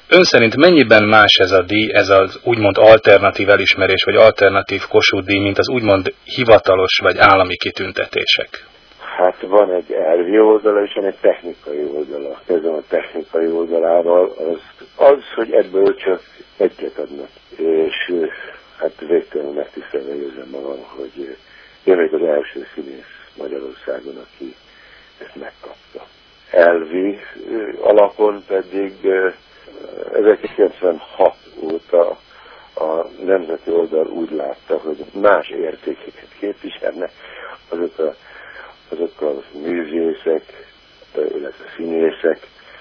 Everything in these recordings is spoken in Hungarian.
Ön szerint mennyiben más ez a díj, ez az úgymond alternatív elismerés, vagy alternatív Kossuth díj, mint az úgymond hivatalos, vagy állami kitüntetések? Hát van egy elvi oldala, és van egy technikai oldala. Kezdem a technikai oldalával, az, hogy ebből csak egyet adnak. És hát végtelenül megtisztelve érzem magam, hogy én vagyok az első színész Magyarországon, aki ezt megkapta. Elvi alapon pedig 1996 óta a nemzeti oldal úgy látta, hogy más értékeket képviselnek azok a művészek, illetve színészek,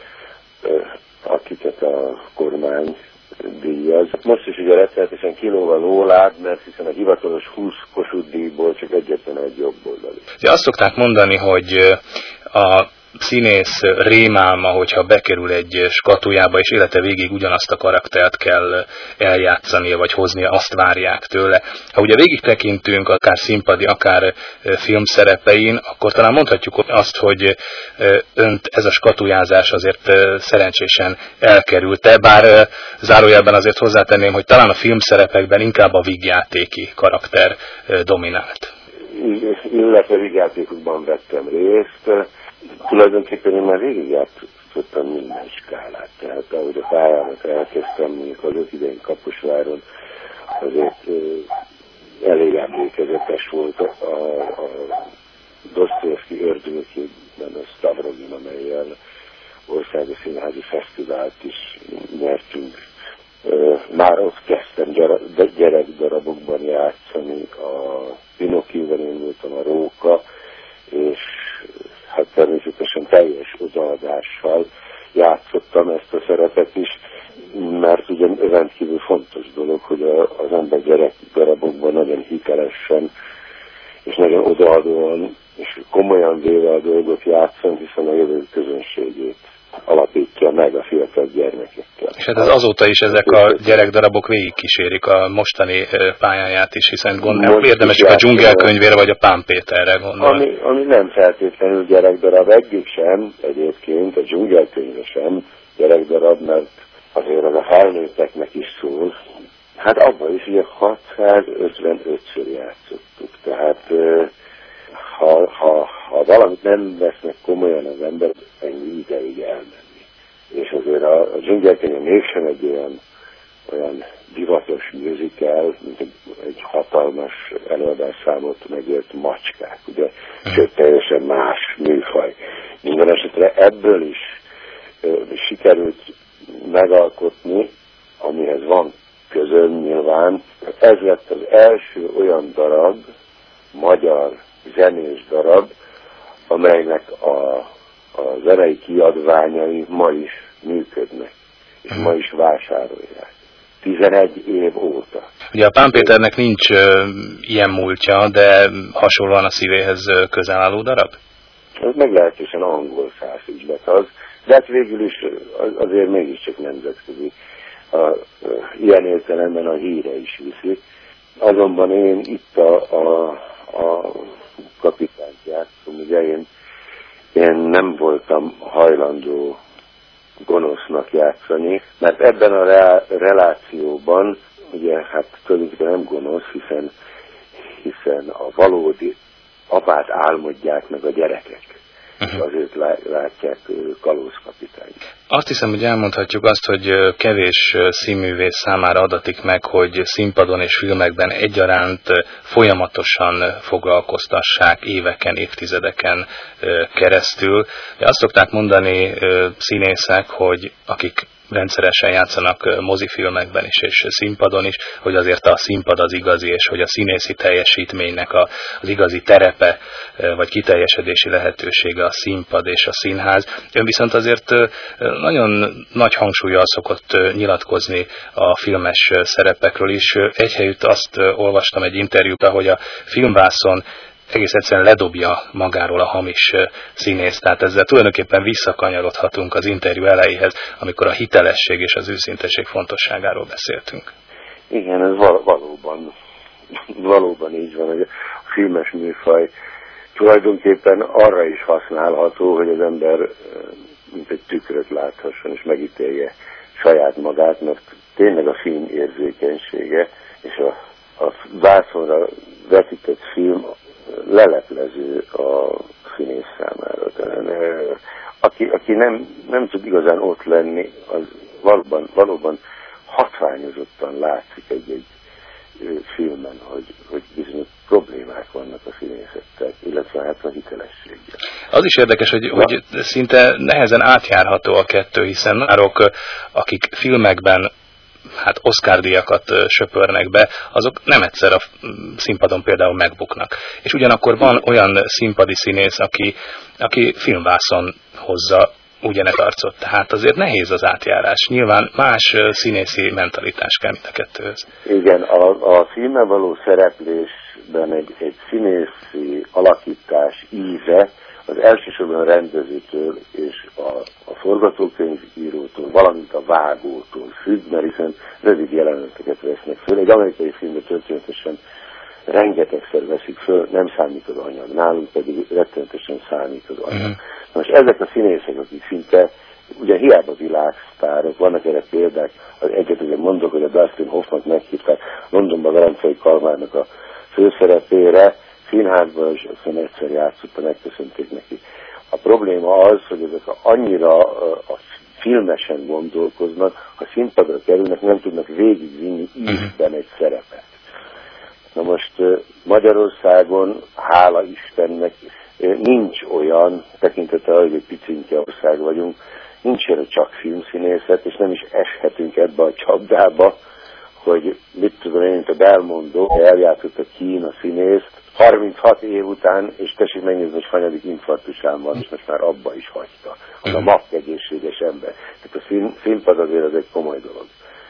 akiket a kormány díjaz. Most is ugye rettenetesen kilóg a lóláb, mert hiszen a hivatalos 20 Kossuth díjból csak egyetlen egy jobboldali. Azt szokták mondani, hogy a színész rémálma, hogyha bekerül egy skatujába, és élete végig ugyanazt a karaktert kell eljátszania, vagy hoznia, azt várják tőle. Ha ugye végig tekintünk akár színpadi, akár filmszerepein, akkor talán mondhatjuk azt, hogy önt ez a skatujázás azért szerencsésen elkerülte, bár zárójelben azért hozzátenném, hogy talán a filmszerepekben inkább a vígjátéki karakter dominált. Illetve vígjátékokban vettem részt. Tulajdonképpen én már végigjátszottam minden skálát, tehát ahogy a pályámat elkezdtem, mondjuk az 5 idején Kaposváron, azért elég emlékezetes volt a Dostoyevsky ördögében a Stavrogin, amellyel országos színházi fesztivált is nyertünk. Már ott kezdtem gyerekdarabokban játszani, a Pinocchioban én voltam a Róka, és hát természetesen teljes odaadással játszottam ezt a szerepet is, mert ugye rendkívül fontos dolog, hogy az ember gyerekdarabokban nagyon hitelesen és nagyon odaadóan és komolyan véve a dolgot játszom, hiszen a jövő közönségét alapítja meg a fiatal gyermekekkel. És hát ez azóta is ezek a gyerekdarabok végigkísérik a mostani pályáját is, hiszen gondolom érdemes csak a Dzsungelkönyvére vagy a Pán Péterre gondolni. Ami nem feltétlenül gyerekdarab, egyik sem, egyébként a Dzsungelkönyve sem gyerekdarab, mert azért az a felnőtteknek is szól. Hát abban is ugye 655-ször játszottuk, tehát ha valamit nem vesznek komolyan az ember, ennyi ideig elmenni. És azért a Dzsungelkönyv mégsem egy olyan divatos musical, mint egy hatalmas előadásszámot megért Macskák, ugye, sőt teljesen más műfaj. Minden esetre ebből is sikerült megalkotni, amihez van közön nyilván. Ez lett az első olyan darab, magyar zenés darab, amelynek a zenei kiadványai ma is működnek, és ma is vásárolják. 11 év óta. Ugye a Pán Péternek nincs ilyen múltja, de hasonlóan a szívéhez közel álló darab? Ez meglehetősen angol száz ügylet az, de hát végül is azért mégiscsak nemzetközi. Ilyen értelemben a híre is viszi. Azonban én itt a kapitányt játszom, ugye én nem voltam hajlandó gonosznak játszani, mert ebben a relációban, ugye hát tulajdonképpen nem gonosz, hiszen a valódi apát álmodják meg a gyerekek. Azért látják kalózkapitányt. Azt hiszem, hogy elmondhatjuk azt, hogy kevés színművész számára adatik meg, hogy színpadon és filmekben egyaránt folyamatosan foglalkoztassák éveken, évtizedeken keresztül. De azt szokták mondani színészek, hogy akik rendszeresen játszanak mozifilmekben is és színpadon is, hogy azért a színpad az igazi, és hogy a színészi teljesítménynek az igazi terepe, vagy kiteljesedési lehetősége a színpad és a színház. Ön viszont azért nagyon nagy hangsúllyal szokott nyilatkozni a filmes szerepekről is. Egyhelyütt azt olvastam egy interjúban, hogy a filmvászon egész egyszerűen ledobja magáról a hamis színész. Tehát ezzel tulajdonképpen visszakanyarodhatunk az interjú elejéhez, amikor a hitelesség és az őszinteség fontosságáról beszéltünk. Igen, ez valóban így van, hogy a filmes műfaj tulajdonképpen arra is használható, hogy az ember mint egy tükröt láthasson és megítélje saját magát, mert tényleg a film érzékenysége és a vászonra vetített film leleplező a színész számára. Aki nem tud igazán ott lenni, az valóban hatványozottan látszik egy filmen, hogy bizonyos problémák vannak a színészettel, illetve hát a hitelességgel. Az is érdekes, hogy szinte nehezen átjárható a kettő, hiszen akik filmekben Oscar-díjakat söpörnek be, azok nem egyszer a színpadon például megbuknak. És ugyanakkor van olyan színpadi színész, aki filmvászon hozza ugyanet arcot. Tehát azért nehéz az átjárás. Nyilván más színészi mentalitás kell mind a kettőhöz. Igen, a filmben való szereplésben egy színészi alakítás íze az elsősorban a rendezőtől és a forgatókönyvírótól, valamint a vágótól függ, mert hiszen rövid jeleneteket vesznek föl. Egy amerikai filmben történetesen rengetegszer veszik föl, nem számít az anyag. Nálunk pedig rettenetesen számít az anyag. Most ezek a színészek, akik szinte, ugye hiába világsztárok, vannak erre példák, egyet ugye mondok, hogy a Dustin Hoffman meghívták Londonba Velencei Kalmárnak a főszerepére, színházban is aztán egyszer játszott, megköszönték neki. A probléma az, hogy ezek annyira a filmesen gondolkoznak, ha színpadra kerülnek, nem tudnak végigvinni ízben egy szerepet. Na most Magyarországon, hála Istennek, nincs olyan, tekintettel, hogy egy picinkje ország vagyunk, nincs olyan csak filmszínészet, és nem is eshetünk ebbe a csapdába, hogy mit tudom én, mint a Belmondo, eljátszott a Kína színészt, 36 év után, és tessék megnézni, hogy hanyadik infarktusán van, és most már abba is hagyta. Az a makk egészséges ember. Tehát a színpad azért az egy komoly dolog.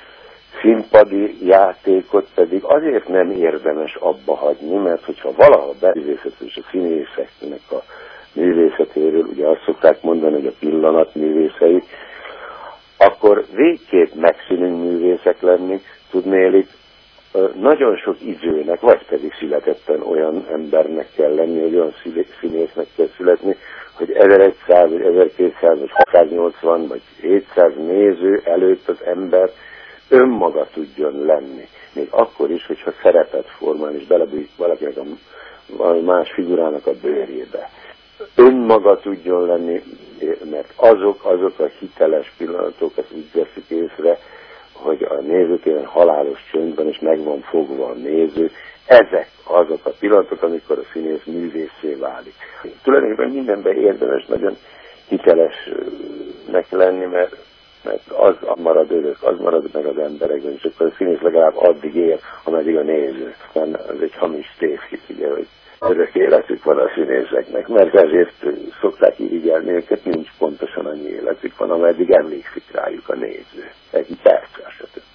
Színpadi játékot pedig azért nem érdemes abba hagyni, mert hogyha valaha művészetről és a színészeknek a művészetéről, ugye azt szokták mondani, hogy a pillanat művészei, akkor végképp megszűnünk művészek lenni, tudnélik, nagyon sok időnek, vagy pedig születetten olyan embernek kell lenni, hogy olyan színésznek kell születni, hogy 1100, vagy 1200, vagy 680, vagy 700 néző előtt az ember önmaga tudjon lenni. Még akkor is, hogyha szerepet formál, és belebújik valakinek valami más figurának a bőrjébe. Önmaga tudjon lenni, mert azok a hiteles pillanatok, azt úgy veszik észre, hogy a nézőtéren halálos csöndben is meg van fogva a néző. Ezek azok a pillanatok, amikor a színész művészé válik. Tulajdonképpen mindenben érdemes nagyon hitelesnek lenni, mert az marad örök, az marad meg az emberekben, és akkor a színész legalább addig él, ameddig a néző. Ez egy hamis tévhit, ugye, hogy örök életük van a színészeknek, mert ezért szokták irigyelni őket, nincs pontosan annyi életük van, ameddig emlékszik rájuk a néző. Egy perc, se több.